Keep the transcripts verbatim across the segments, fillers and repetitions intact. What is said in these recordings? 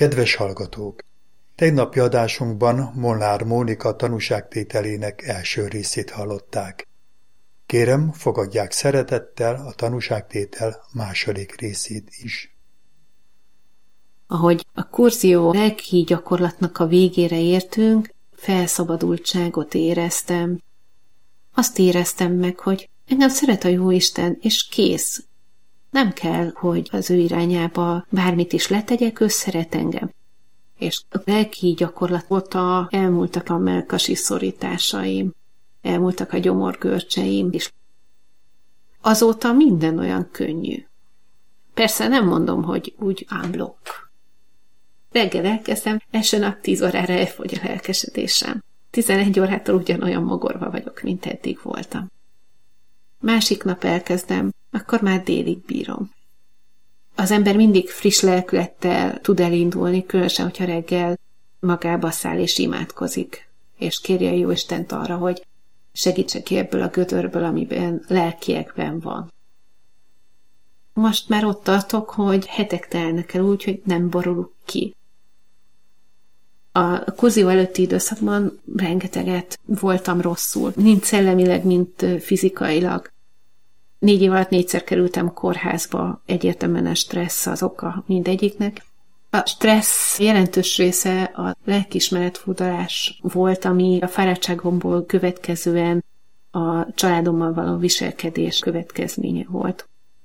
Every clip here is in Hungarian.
Kedves hallgatók! Tegnapi adásunkban Molnár Mónika tanúságtételének első részét hallották. Kérem, fogadják szeretettel a tanúságtétel második részét is. Ahogy a kurzió lelki gyakorlatnak a végére értünk, felszabadultságot éreztem. Azt éreztem meg, hogy engem szeret a Jóisten, és kész. Nem kell, hogy az ő irányába bármit is letegyek, ő szeret engem. És a lelki gyakorlat óta elmúltak a mellkasi szorításaim, elmúltak a gyomorgörcseim is. Azóta minden olyan könnyű. Persze nem mondom, hogy úgy unblock. Reggel elkezdem, első nap tíz órára elfogy a lelkesedésem. tizenegy órától ugyanolyan mogorva vagyok, mint eddig voltam. Másik nap elkezdem, akkor már délig bírom. Az ember mindig friss lelkülettel tud elindulni, különösen, hogyha reggel magába száll és imádkozik, és kéri a Jóistent arra, hogy segítse ki ebből a gödörből, amiben lelkiekben van. Most már ott tartok, hogy hetek telnek el úgy, hogy nem borulok ki. A kurzió előtti időszakban rengeteget voltam rosszul. Mind szellemileg, mind fizikailag. Négy év alatt négyszer kerültem kórházba, egyértelműen a stressz az oka mindegyiknek. A stressz jelentős része a lelkiismeretfurdalás volt, ami a fáradtságomból következően a családommal való viselkedés következménye volt.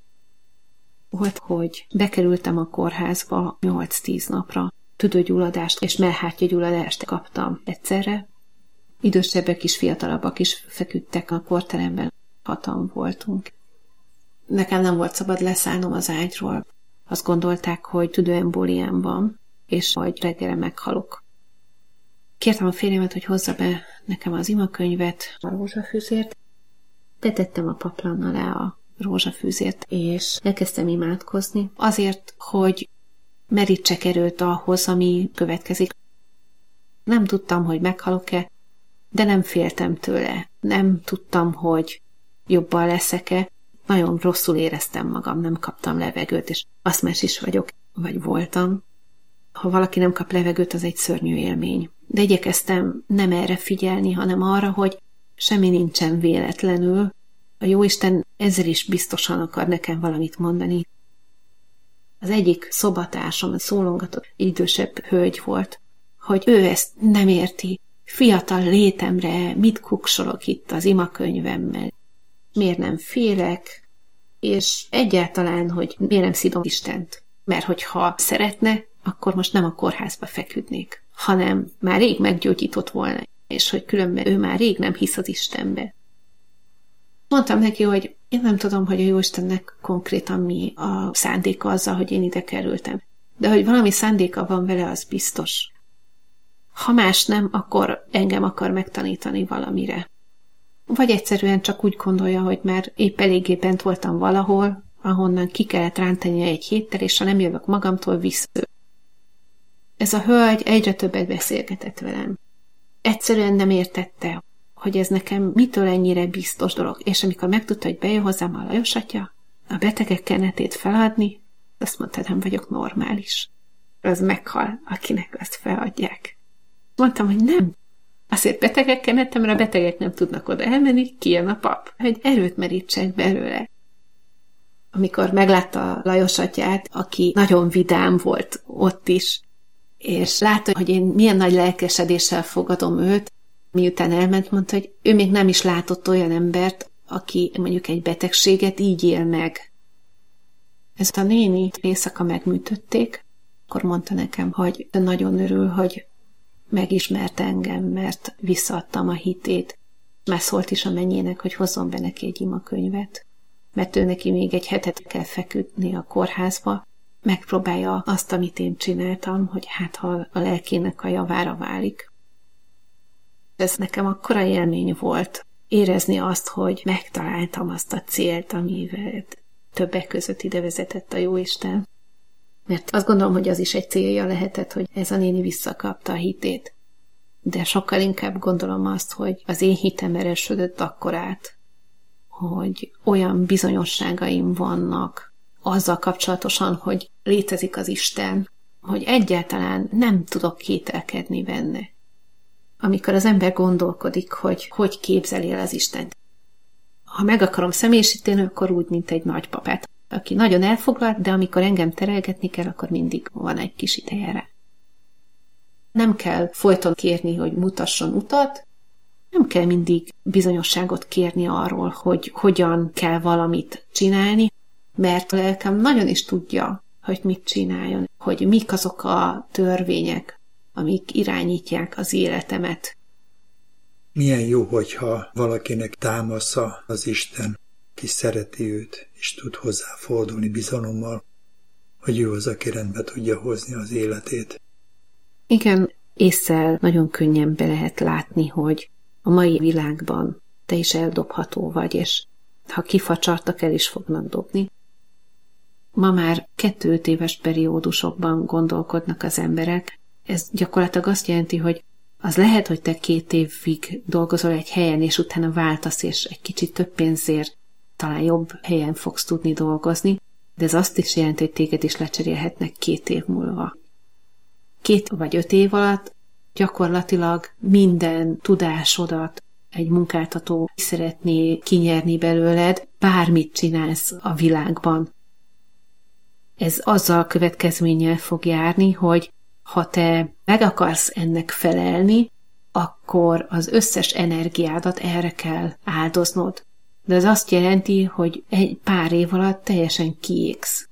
Volt, hogy bekerültem a kórházba nyolc-tíz napra, tüdőgyulladást és mellhártyagyulladást kaptam egyszerre. Idősebbek is, fiatalabbak is feküdtek a kórteremben, hatan voltunk. Nekem nem volt szabad leszállnom az ágyról. Azt gondolták, hogy tüdőembóliám van, és hogy reggelre meghalok. Kértem a férjemet, hogy hozza be nekem az imakönyvet, a rózsafűzért. Betettem a paplan alá a rózsafűzért, és elkezdtem imádkozni, azért, hogy merítsek erőt ahhoz, ami következik. Nem tudtam, hogy meghalok-e, de nem féltem tőle. Nem tudtam, hogy jobban leszek-e. Nagyon rosszul éreztem magam, nem kaptam levegőt, és aszmás is vagyok, vagy voltam. Ha valaki nem kap levegőt, az egy szörnyű élmény. De igyekeztem nem erre figyelni, hanem arra, hogy semmi nincsen véletlenül. A Jóisten ezzel is biztosan akar nekem valamit mondani. Az egyik szobatársam, szólongatott idősebb hölgy volt, hogy ő ezt nem érti. Fiatal létemre mit kuksolok itt az imakönyvemmel. Miért nem félek, és egyáltalán, hogy miért nem szidom Istent. Mert hogyha szeretne, akkor most nem a kórházba feküdnék, hanem már rég meggyógyított volna, és hogy különben ő már rég nem hisz az Istenbe. Mondtam neki, hogy én nem tudom, hogy a Jóistennek konkrétan mi a szándéka azzal, hogy én ide kerültem. De hogy valami szándéka van vele, az biztos. Ha más nem, akkor engem akar megtanítani valamire. Vagy egyszerűen csak úgy gondolja, hogy már épp eléggé bent voltam valahol, ahonnan ki kellett rántani egy héttel, és ha nem jövök magamtól, vissza. Ez a hölgy egyre többet beszélgetett velem. Egyszerűen nem értette, hogy ez nekem mitől ennyire biztos dolog, és amikor megtudta, hogy bejön hozzám a Lajos atya, a betegek kenetét feladni, azt mondta, nem vagyok normális. Az meghal, akinek azt feladják. Mondtam, hogy nem. Azért betegek kenetem, mert a betegek nem tudnak oda elmenni, kijön a pap, hogy erőt merítsek belőle. Amikor meglátta Lajos atyát, aki nagyon vidám volt ott is, és látta, hogy én milyen nagy lelkesedéssel fogadom őt, miután elment, mondta, hogy ő még nem is látott olyan embert, aki mondjuk egy betegséget így él meg. Ezt a néni éjszaka megműtötték, akkor mondta nekem, hogy nagyon örül, hogy megismert engem, mert visszaadtam a hitét. Már szólt is a mennyének, hogy hozzon be neki egy imakönyvet, mert ő neki még egy hetet kell feküdni a kórházba, megpróbálja azt, amit én csináltam, hogy hát ha a lelkének a javára válik. Ez nekem akkora élmény volt, érezni azt, hogy megtaláltam azt a célt, amivel többek között ide vezetett a Jóisten. Mert azt gondolom, hogy az is egy célja lehetett, hogy ez a néni visszakapta a hitét. De sokkal inkább gondolom azt, hogy az én hitem erősödött akkorát, hogy olyan bizonyosságaim vannak azzal kapcsolatosan, hogy létezik az Isten, hogy egyáltalán nem tudok kételkedni benne. Amikor az ember gondolkodik, hogy hogy képzeli el az Istent. Ha meg akarom személyisíteni, akkor úgy, mint egy nagypapát, aki nagyon elfoglalt, de amikor engem terelgetni kell, akkor mindig van egy kis ideje rá. Nem kell folyton kérni, hogy mutasson utat, nem kell mindig bizonyosságot kérni arról, hogy hogyan kell valamit csinálni, mert a lelkem nagyon is tudja, hogy mit csináljon, hogy mik azok a törvények, amik irányítják az életemet. Milyen jó, hogyha valakinek támasza az Isten, ki szereti őt, és tud hozzá fordulni bizalommal, hogy ő az, aki rendbe tudja hozni az életét. Igen, ésszel nagyon könnyen be lehet látni, hogy a mai világban te is eldobható vagy, és ha kifacsartak, el is fognak dobni. Ma már kettő-öt éves periódusokban gondolkodnak az emberek. Ez gyakorlatilag azt jelenti, hogy az lehet, hogy te két évig dolgozol egy helyen, és utána váltasz, és egy kicsit több pénzért talán jobb helyen fogsz tudni dolgozni, de ez azt is jelenti, hogy téged is lecserélhetnek két év múlva. Két vagy öt év alatt gyakorlatilag minden tudásodat egy munkáltató szeretné kinyerni belőled, bármit csinálsz a világban. Ez azzal következménnyel fog járni, hogy ha te meg akarsz ennek felelni, akkor az összes energiádat erre kell áldoznod. De ez azt jelenti, hogy egy pár év alatt teljesen kiégsz.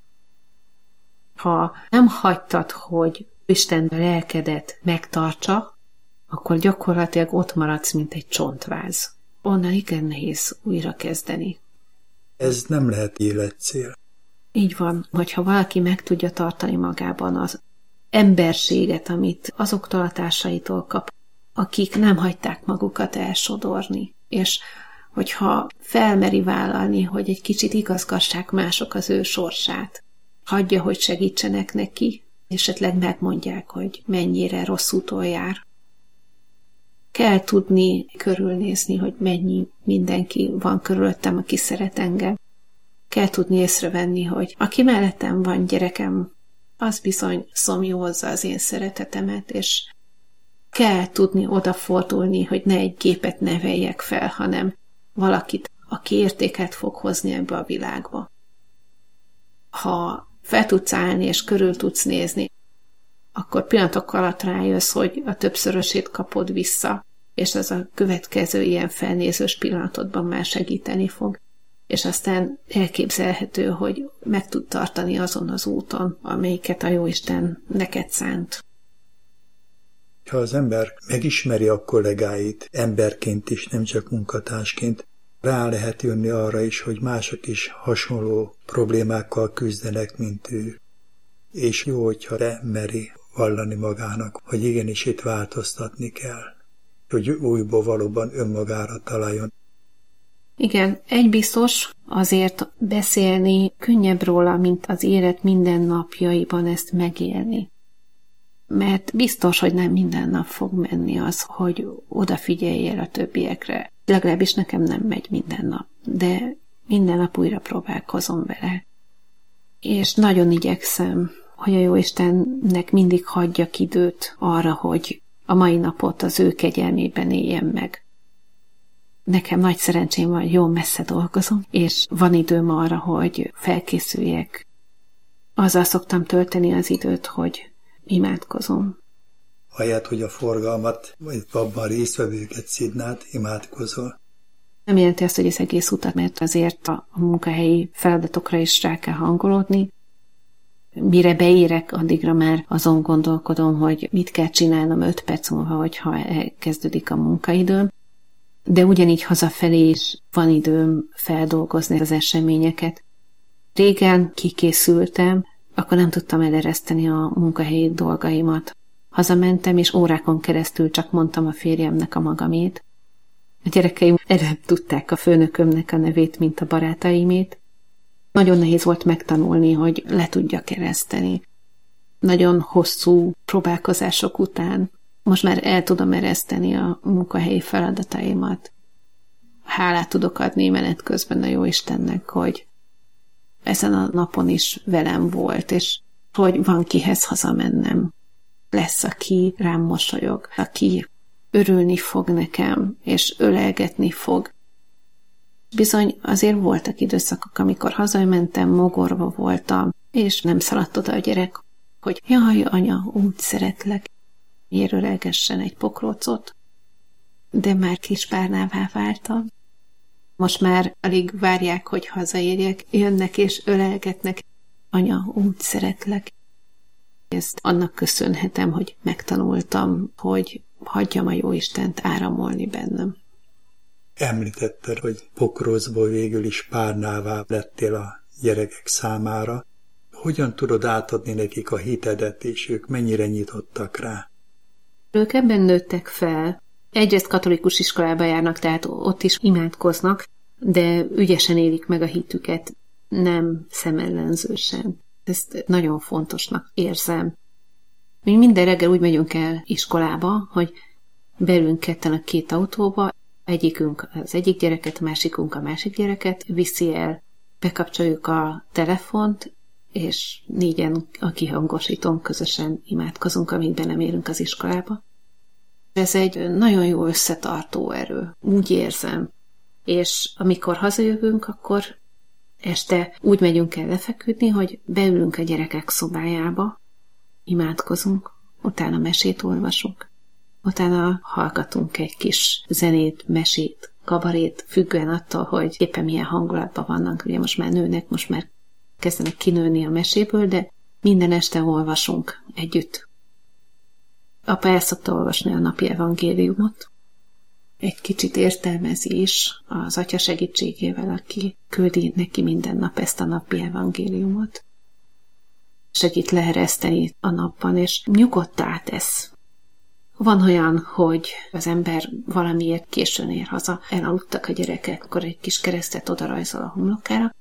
Ha nem hagytad, hogy Isten a lelkedet megtartsa, akkor gyakorlatilag ott maradsz, mint egy csontváz. Onnan igen nehéz újra kezdeni. Ez nem lehet életcél. Így van, hogyha valaki meg tudja tartani magában az emberséget, amit azoktól a társaitól kap, akik nem hagyták magukat elsodorni, és hogyha felmeri vállalni, hogy egy kicsit igazgassák mások az ő sorsát, hagyja, hogy segítsenek neki, és esetleg megmondják, hogy mennyire rossz úton jár. Kell tudni körülnézni, hogy mennyi mindenki van körülöttem, aki szeret engem. Kell tudni észrevenni, hogy aki mellettem van, gyerekem, az bizony szomjózza az én szeretetemet, és kell tudni odafordulni, hogy ne egy gépet neveljek fel, hanem valakit, aki értéket fog hozni ebbe a világba. Ha fel tudsz állni és körül tudsz nézni, akkor pillanatok alatt rájössz, hogy a többszörösét kapod vissza, és az a következő ilyen felnézős pillanatodban már segíteni fog. És aztán elképzelhető, hogy meg tud tartani azon az úton, amelyiket a Jóisten neked szánt. Ha az ember megismeri a kollégáit emberként is, nem csak munkatársként, rá lehet jönni arra is, hogy mások is hasonló problémákkal küzdenek, mint ő. És jó, hogyha remeri vallani magának, hogy igenis itt változtatni kell, hogy újból valóban önmagára találjon. Igen, egy biztos, azért beszélni könnyebb róla, mint az élet mindennapjaiban ezt megélni. Mert biztos, hogy nem minden nap fog menni az, hogy odafigyeljél a többiekre. Legalábbis nekem nem megy minden nap, de minden nap újra próbálkozom vele. És nagyon igyekszem, hogy a Jóistennek mindig hagyjak időt arra, hogy a mai napot az ő kegyelmében éljem meg. Nekem nagy szerencsém van, jó messze dolgozom, és van időm arra, hogy felkészüljek. Azzal szoktam tölteni az időt, hogy imádkozom. Ahelyett, hogy a forgalmat, vagy abban résztvevőket szidnád, imádkozol. Nem jelenti azt, hogy az egész utat, mert azért a munkahelyi feladatokra is rá kell hangolódni. Mire beérek, addigra már azon gondolkodom, hogy mit kell csinálnom öt perc múlva, hogyha elkezdődik a munkaidőm. De ugyanígy hazafelé is van időm feldolgozni az eseményeket. Régen kikészültem, akkor nem tudtam elereszteni a munkahelyi dolgaimat. Hazamentem, és órákon keresztül csak mondtam a férjemnek a magamét. A gyerekeim előbb tudták a főnökömnek a nevét, mint a barátaimét. Nagyon nehéz volt megtanulni, hogy le tudjak ereszteni. Nagyon hosszú próbálkozások után most már el tudom ereszteni a munkahelyi feladataimat. Hálát tudok adni menet közben a Jóistennek, hogy ezen a napon is velem volt, és hogy van kihez hazamennem. Lesz, aki rám mosolyog, aki örülni fog nekem, és ölelgetni fog. Bizony azért voltak időszakok, amikor hazamentem, mogorva voltam, és nem szaladt oda a gyerek, hogy jaj, anya, úgy szeretlek, miért ölelgessen egy pokrócot. De már kis párnává váltam. Most már alig várják, hogy hazaérjek, jönnek és ölelgetnek. Anya, úgy szeretlek. Ezt annak köszönhetem, hogy megtanultam, hogy hagyjam a Jóistent áramolni bennem. Említetted, hogy pokrócból végül is párnává lettél a gyerekek számára. Hogyan tudod átadni nekik a hitedet, és ők mennyire nyitottak rá? Ők ebben nőttek fel. Egyrészt katolikus iskolába járnak, tehát ott is imádkoznak, de ügyesen élik meg a hitüket, nem szemellenzősen. Ezt nagyon fontosnak érzem. Mi minden reggel úgy megyünk el iskolába, hogy beülünk ketten a két autóba, egyikünk az egyik gyereket, a másikunk a másik gyereket viszi el, bekapcsoljuk a telefont, és négyen a kihangosítón közösen imádkozunk, amíg be nem érünk az iskolába. Ez egy nagyon jó összetartó erő, úgy érzem. És amikor hazajövünk, akkor este úgy megyünk el lefeküdni, hogy beülünk a gyerekek szobájába, imádkozunk, utána mesét olvasunk, utána hallgatunk egy kis zenét, mesét, kabarét, függően attól, hogy éppen milyen hangulatban vannak. Ugye most már nőnek, most már kezdenek kinőni a meséből, de minden este olvasunk együtt. Apa el szokta olvasni a napi evangéliumot. Egy kicsit értelmezi is az atya segítségével, aki küldi neki minden nap ezt a napi evangéliumot. Segít leereszteni a napban, és nyugodtá tesz. Van olyan, hogy az ember valamiért későn ér haza, elaludtak a gyerekek, akkor egy kis keresztet odarajzol a homlokára.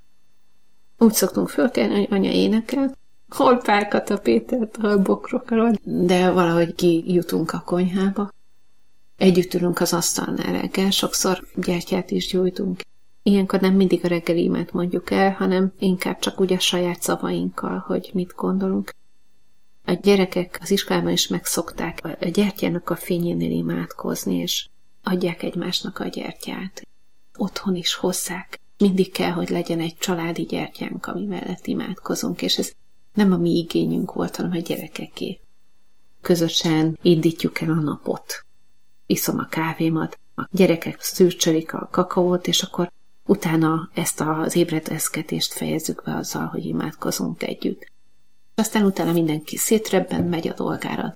Úgy szoktunk fölkelni, hogy anya énekel, hol Pálkata Pétert, hol Bokrokról, de valahogy kijutunk a konyhába. Együtt ülünk az asztalnál reggel, sokszor gyertyát is gyújtunk. Ilyenkor nem mindig a reggeli imát mondjuk el, hanem inkább csak úgy a saját szavainkkal, hogy mit gondolunk. A gyerekek az iskolában is megszokták a gyertyának a fényénél imádkozni, és adják egymásnak a gyertyát. Otthon is hozzák. Mindig kell, hogy legyen egy családi gyertyánk, ami mellett imádkozunk, és ez nem a mi igényünk volt, hanem a gyerekeké. Közösen indítjuk el a napot. Iszom a kávémat, a gyerekek szürcsölik a kakaót, és akkor utána ezt az ébredezgetést fejezzük be azzal, hogy imádkozunk együtt. Aztán utána mindenki szétrebben, megy a dolgára.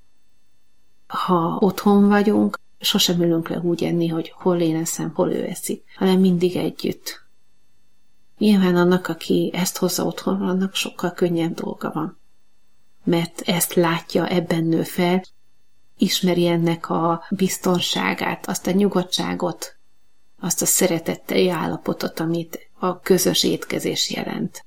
Ha otthon vagyunk, sosem ülünk le úgy enni, hogy hol én eszem, hol ő eszik, hanem mindig együtt. Nyilván annak, aki ezt hozza otthon, annak sokkal könnyebb dolga van. Mert ezt látja, ebben nő fel, ismeri ennek a biztonságát, azt a nyugodtságot, azt a szeretetteli állapotot, amit a közös étkezés jelent.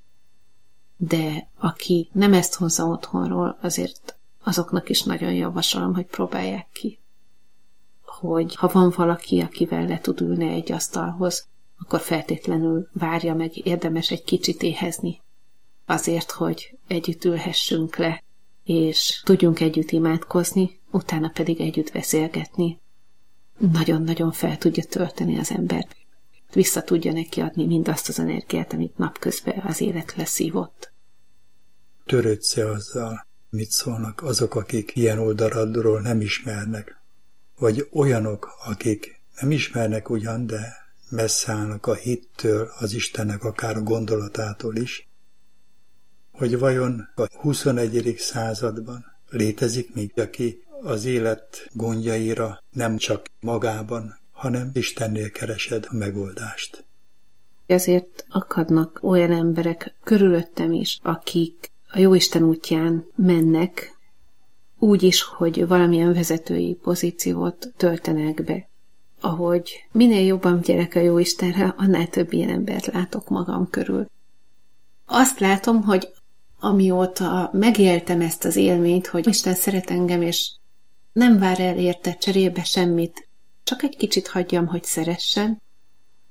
De aki nem ezt hozza otthonról, azért azoknak is nagyon javasolom, hogy próbálják ki. Hogy ha van valaki, akivel le tud ülni egy asztalhoz, akkor feltétlenül várja meg, érdemes egy kicsit éhezni. Azért, hogy együtt ülhessünk le, és tudjunk együtt imádkozni, utána pedig együtt beszélgetni. Nagyon-nagyon fel tudja tölteni az embert. Vissza tudja neki adni mindazt az energiát, amit napközben az élet leszívott. Törődsz-e azzal, mit szólnak azok, akik ilyen oldaladról nem ismernek? Vagy olyanok, akik nem ismernek ugyan, de messze állnak a hittől, az Istennek akár a gondolatától is, hogy vajon a huszonegyedik században létezik még, aki az élet gondjaira nem csak magában, hanem Istennél keresed a megoldást. Ezért akadnak olyan emberek körülöttem is, akik a Jóisten útján mennek, úgy is, hogy valamilyen vezetői pozíciót töltenek be. Ahogy minél jobban gyerek a Jóistenre, annál több ilyen embert látok magam körül. Azt látom, hogy amióta megéltem ezt az élményt, hogy Isten szeret engem, és nem vár el érte cserébe semmit, csak egy kicsit hagyjam, hogy szeressen,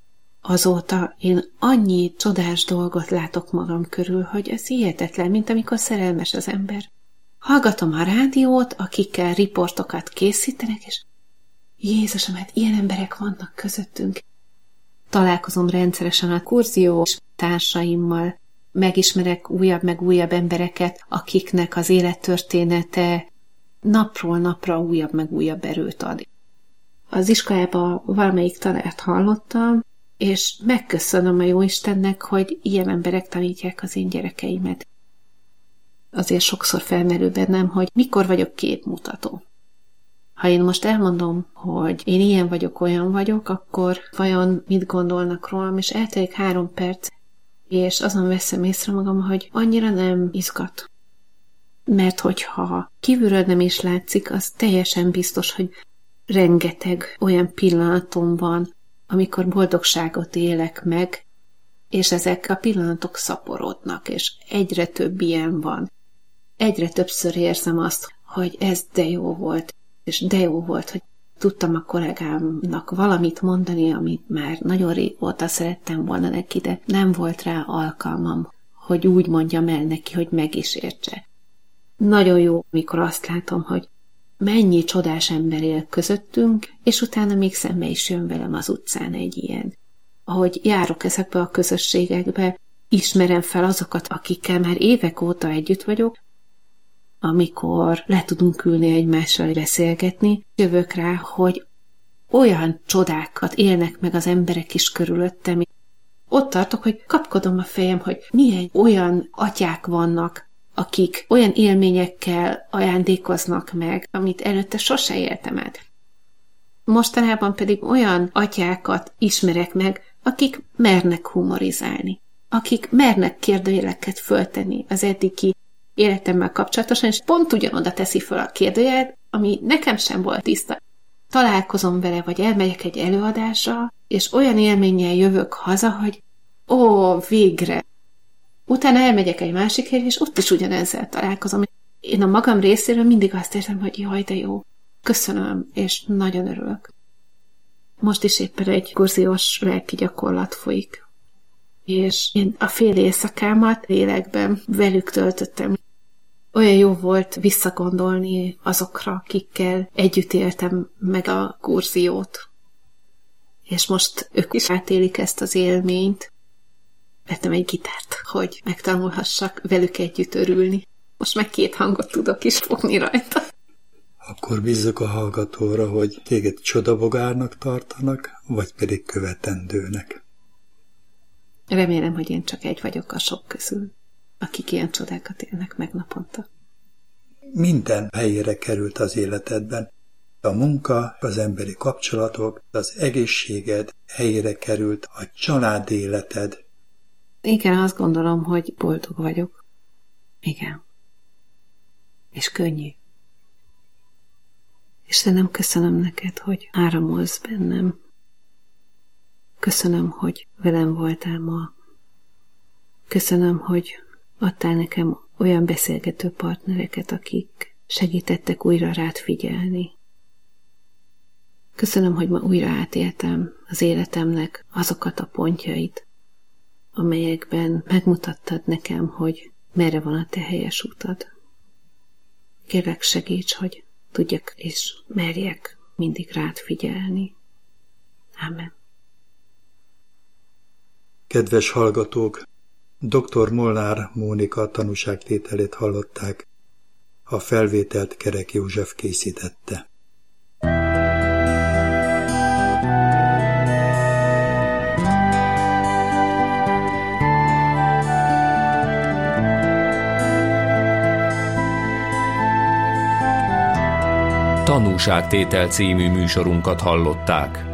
azóta én annyi csodás dolgot látok magam körül, hogy ez hihetetlen, mint amikor szerelmes az ember. Hallgatom a rádiót, akikkel riportokat készítenek, és Jézusom, hát ilyen emberek vannak közöttünk. Találkozom rendszeresen a kurziós társaimmal, megismerek újabb meg újabb embereket, akiknek az élettörténete napról napra újabb meg újabb erőt ad. Az iskolában valamelyik tanárt hallottam, és megköszönöm a Jóistennek, hogy ilyen emberek tanítják az én gyerekeimet. Azért sokszor felmerül bennem, hogy mikor vagyok képmutató. Ha én most elmondom, hogy én ilyen vagyok, olyan vagyok, akkor vajon mit gondolnak rólam, és eltelik három perc, és azon veszem észre magam, hogy annyira nem izgat. Mert hogyha kívülről nem is látszik, az teljesen biztos, hogy rengeteg olyan pillanatom van, amikor boldogságot élek meg, és ezek a pillanatok szaporodnak, és egyre több ilyen van. Egyre többször érzem azt, hogy ez de jó volt, és de jó volt, hogy tudtam a kollégámnak valamit mondani, amit már nagyon régóta szerettem volna neki, de nem volt rá alkalmam, hogy úgy mondjam el neki, hogy meg is értse. Nagyon jó, amikor azt látom, hogy mennyi csodás ember él közöttünk, és utána még szembe is jön velem az utcán egy ilyen. Ahogy járok ezekbe a közösségekbe, ismerem fel azokat, akikkel már évek óta együtt vagyok, amikor le tudunk ülni egymással beszélgetni, jövök rá, hogy olyan csodákat élnek meg az emberek is körülöttem. Ott tartok, hogy kapkodom a fejem, hogy milyen olyan atyák vannak, akik olyan élményekkel ajándékoznak meg, amit előtte sose éltem át. Mostanában pedig olyan atyákat ismerek meg, akik mernek humorizálni, akik mernek kérdőjeleket föltenni az eddigi életemmel kapcsolatosan, és pont ugyanoda teszi föl a kérdőjelet, ami nekem sem volt tiszta. Találkozom vele, vagy elmegyek egy előadásra, és olyan élménnyel jövök haza, hogy ó, végre! Utána elmegyek egy másik helyre, és ott is ugyanezzel találkozom. Én a magam részéről mindig azt érzem, hogy jaj, de jó, köszönöm, és nagyon örülök. Most is éppen egy kurziós lelki gyakorlat folyik. És én a fél éjszakámat lélekben velük töltöttem. Olyan jó volt visszagondolni azokra, akikkel együtt éltem meg a kurziót. És most ők is átélik ezt az élményt. Vettem egy gitárt, hogy megtanulhassak velük együtt örülni. Most meg két hangot tudok is fogni rajta. Akkor bízzuk a hallgatóra, hogy téged csodabogárnak tartanak, vagy pedig követendőnek. Remélem, hogy én csak egy vagyok a sok közül, akik ilyen csodákat élnek meg naponta. Minden helyére került az életedben. A munka, az emberi kapcsolatok, az egészséged helyére került, a család életed. Igen, azt gondolom, hogy boldog vagyok. Igen. És könnyű. Istenem, köszönöm neked, hogy áramolsz bennem. Köszönöm, hogy velem voltál ma. Köszönöm, hogy adtál nekem olyan beszélgető partnereket, akik segítettek újra rád figyelni. Köszönöm, hogy ma újra átéltem az életemnek azokat a pontjait, amelyekben megmutattad nekem, hogy merre van a te helyes utad. Kérlek, segíts, hogy tudjak és merjek mindig rád figyelni. Amen. Kedves hallgatók, dr. Molnár Mónika tanúságtételét hallották, a felvételt Kerek József készítette. Tanúságtétel című műsorunkat hallották.